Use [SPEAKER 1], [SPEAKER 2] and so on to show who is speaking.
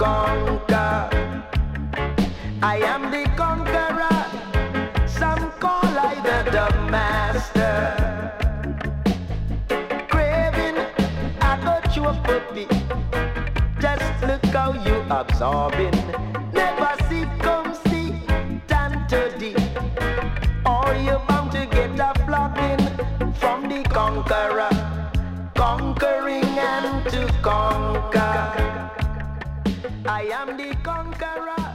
[SPEAKER 1] conquer. I am the conqueror. Some call I the master. Craving, I got you a puppy. Just look how you absorbing. Never see, come see, tan to the. Or you're bound to get a flogging from the conqueror. Conquering and to conquer. I am the conqueror.